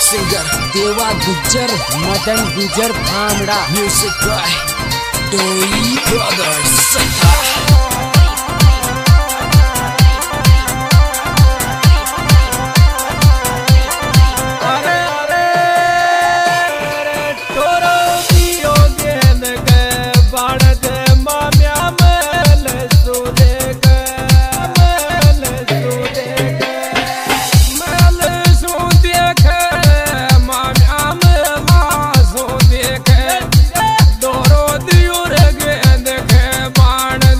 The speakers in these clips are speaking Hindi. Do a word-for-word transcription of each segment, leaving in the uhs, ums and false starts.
सिंगर देवा गुज्जर मदन गुजर भामड़ा म्यूजिक बाय डोई ब्रदर्स। बाण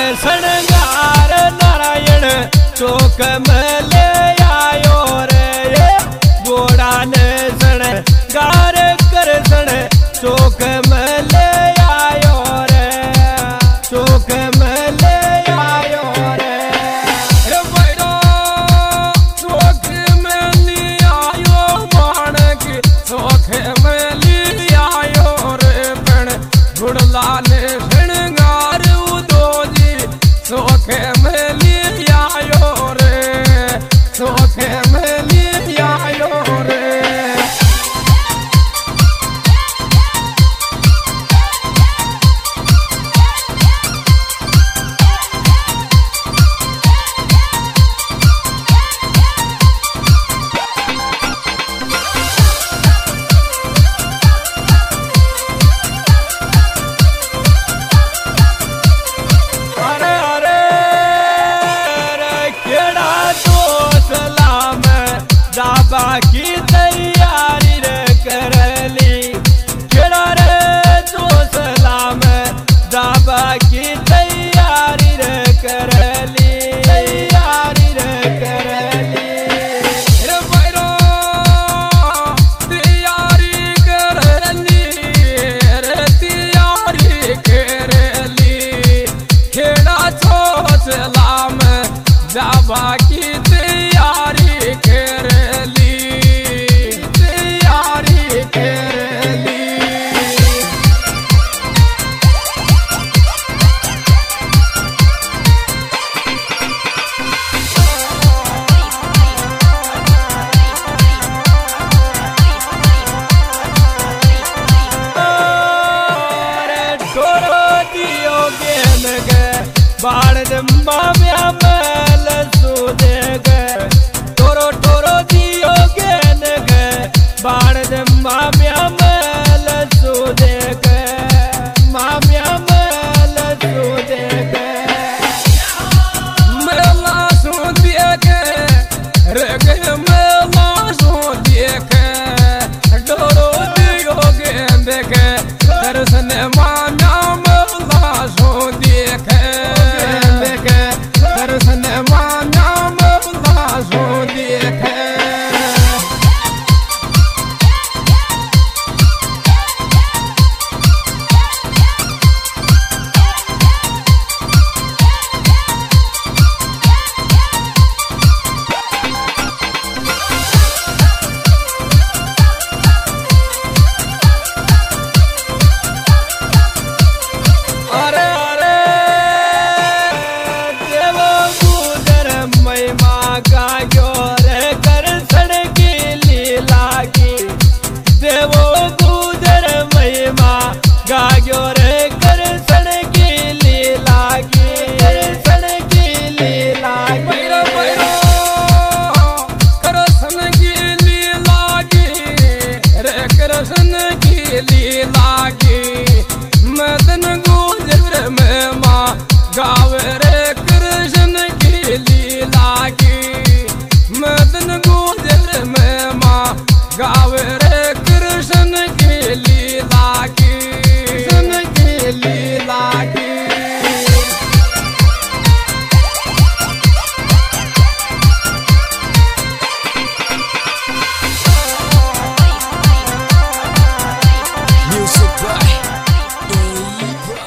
शृंगार नारायण चौक में ले आयो रे घोड़ा ने शृंगार कर चौक में ले आयो रे चौक में ले आयो रे रे बैरो चौक में ले आयो माणक चौक में ले आयो रे पण घुड़ला ने शृंगार उदोजी चौक में ले आयो रे चौक में ले आयो रे बाकी तैयारी रे करली केड़ा रे तो सलाम दाबा की तैयारी रे करली तैयारी रे करली रे बैरो तैयारी करली रे तैयारी करली केड़ा तो सलाम दाबा की तैयारी करली बाण दम्बा म्या मैल सूदे गए टोरो टोरो दियो गेन गए बाण दम्बा म्या मैल सूदे गए माम्या मैल सूदे गए मेला सूदे गए रगे मेला सूदे गए टोरो दियो गेन गए दर्शन माम्या मेला सूदे गए दर्शन मान्या मौला सो देखे गायो रे करसन की लीला की करसन की लीला बैरो बैरो करसन की लीला की रे करसन की लीला की मदन गुजर में माँ गावे रे कृष्ण की लीला की मदन गुजर